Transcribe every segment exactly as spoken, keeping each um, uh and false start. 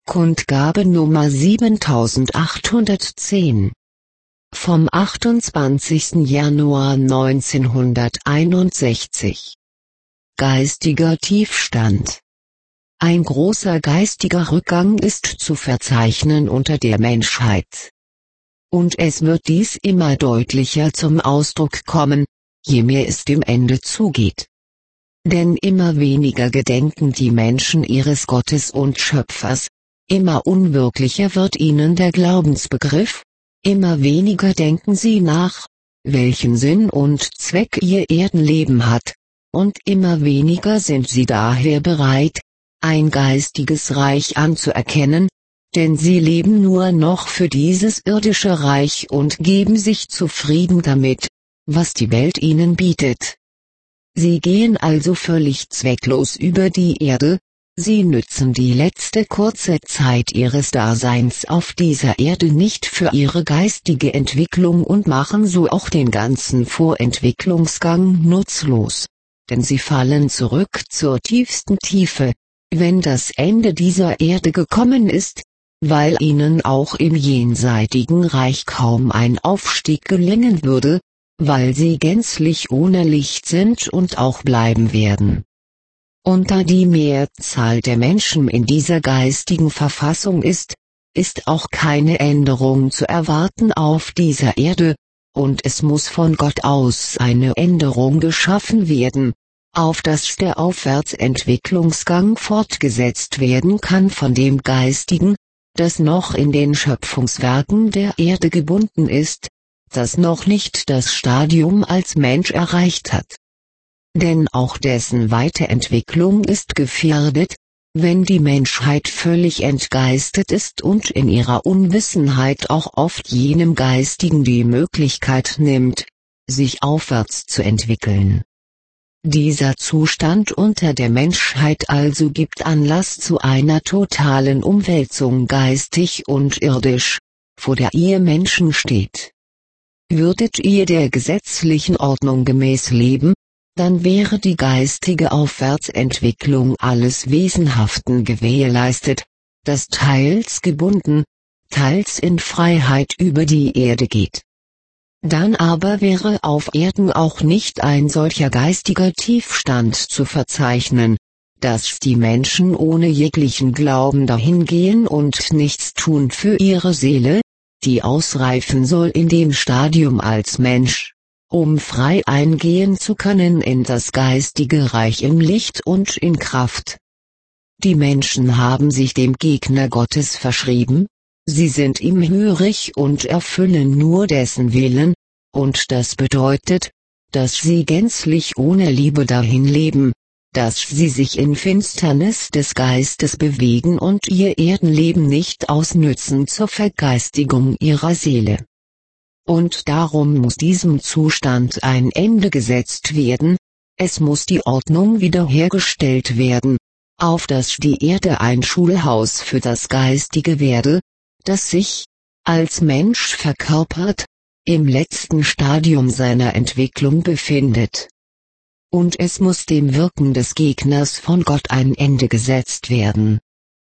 Kundgabe Nummer siebentausendachthundertzehn. Vom achtundzwanzigsten Januar neunzehnhunderteinundsechzig. Geistiger Tiefstand. Ein großer geistiger Rückgang ist zu verzeichnen unter der Menschheit. Und es wird dies immer deutlicher zum Ausdruck kommen, je mehr es dem Ende zugeht. Denn immer weniger gedenken die Menschen ihres Gottes und Schöpfers, immer unwirklicher wird ihnen der Glaubensbegriff, immer weniger denken sie nach, welchen Sinn und Zweck ihr Erdenleben hat, und immer weniger sind sie daher bereit, ein geistiges Reich anzuerkennen, denn sie leben nur noch für dieses irdische Reich und geben sich zufrieden damit, was die Welt ihnen bietet. Sie gehen also völlig zwecklos über die Erde, sie nützen die letzte kurze Zeit ihres Daseins auf dieser Erde nicht für ihre geistige Entwicklung und machen so auch den ganzen Vorentwicklungsgang nutzlos, denn sie fallen zurück zur tiefsten Tiefe, wenn das Ende dieser Erde gekommen ist, weil ihnen auch im jenseitigen Reich kaum ein Aufstieg gelingen würde, weil sie gänzlich ohne Licht sind und auch bleiben werden. Und da die Mehrzahl der Menschen in dieser geistigen Verfassung ist, ist auch keine Änderung zu erwarten auf dieser Erde, und es muss von Gott aus eine Änderung geschaffen werden, auf dass der Aufwärtsentwicklungsgang fortgesetzt werden kann von dem Geistigen, das noch in den Schöpfungswerken der Erde gebunden ist, das noch nicht das Stadium als Mensch erreicht hat. Denn auch dessen Weiterentwicklung ist gefährdet, wenn die Menschheit völlig entgeistet ist und in ihrer Unwissenheit auch oft jenem Geistigen die Möglichkeit nimmt, sich aufwärts zu entwickeln. Dieser Zustand unter der Menschheit also gibt Anlass zu einer totalen Umwälzung geistig und irdisch, vor der ihr Menschen steht. Würdet ihr der gesetzlichen Ordnung gemäß leben, dann wäre die geistige Aufwärtsentwicklung alles Wesenhaften gewährleistet, das teils gebunden, teils in Freiheit über die Erde geht. Dann aber wäre auf Erden auch nicht ein solcher geistiger Tiefstand zu verzeichnen, dass die Menschen ohne jeglichen Glauben dahingehen und nichts tun für ihre Seele, die ausreifen soll in dem Stadium als Mensch, um frei eingehen zu können in das geistige Reich im Licht und in Kraft. Die Menschen haben sich dem Gegner Gottes verschrieben, sie sind ihm hörig und erfüllen nur dessen Willen, und das bedeutet, dass sie gänzlich ohne Liebe dahin leben, dass sie sich in Finsternis des Geistes bewegen und ihr Erdenleben nicht ausnützen zur Vergeistigung ihrer Seele. Und darum muss diesem Zustand ein Ende gesetzt werden, es muss die Ordnung wiederhergestellt werden, auf dass die Erde ein Schulhaus für das Geistige werde, das sich, als Mensch verkörpert, im letzten Stadium seiner Entwicklung befindet. Und es muss dem Wirken des Gegners von Gott ein Ende gesetzt werden.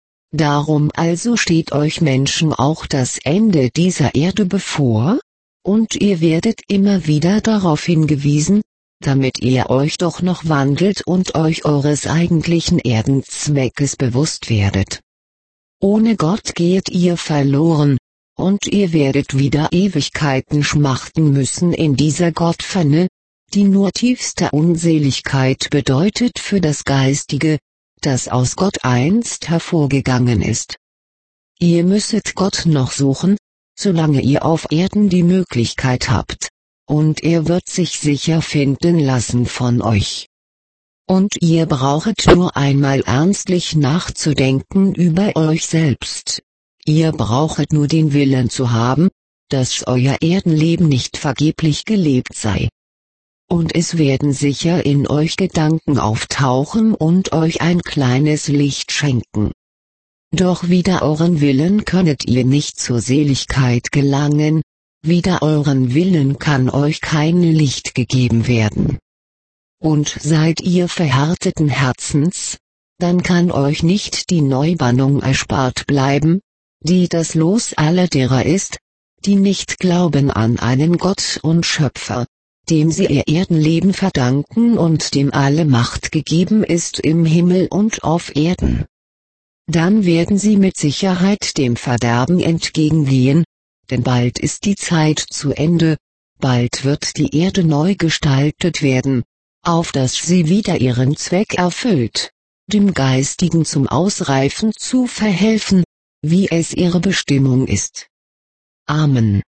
Darum also steht euch Menschen auch das Ende dieser Erde bevor, und ihr werdet immer wieder darauf hingewiesen, damit ihr euch doch noch wandelt und euch eures eigentlichen Erdenzweckes bewusst werdet. Ohne Gott geht ihr verloren, und ihr werdet wieder Ewigkeiten schmachten müssen in dieser Gottferne, die nur tiefste Unseligkeit bedeutet für das Geistige, das aus Gott einst hervorgegangen ist. Ihr müsset Gott noch suchen, solange ihr auf Erden die Möglichkeit habt, und er wird sich sicher finden lassen von euch. Und ihr brauchet nur einmal ernstlich nachzudenken über euch selbst. Ihr brauchet nur den Willen zu haben, dass euer Erdenleben nicht vergeblich gelebt sei. Und es werden sicher in euch Gedanken auftauchen und euch ein kleines Licht schenken. Doch wider euren Willen könnet ihr nicht zur Seligkeit gelangen, wider euren Willen kann euch kein Licht gegeben werden. Und seid ihr verhärteten Herzens, dann kann euch nicht die Neubannung erspart bleiben, die das Los aller derer ist, die nicht glauben an einen Gott und Schöpfer, dem sie ihr Erdenleben verdanken und dem alle Macht gegeben ist im Himmel und auf Erden. Dann werden sie mit Sicherheit dem Verderben entgegengehen, denn bald ist die Zeit zu Ende, bald wird die Erde neu gestaltet werden, auf dass sie wieder ihren Zweck erfüllt, dem Geistigen zum Ausreifen zu verhelfen, wie es ihre Bestimmung ist. Amen.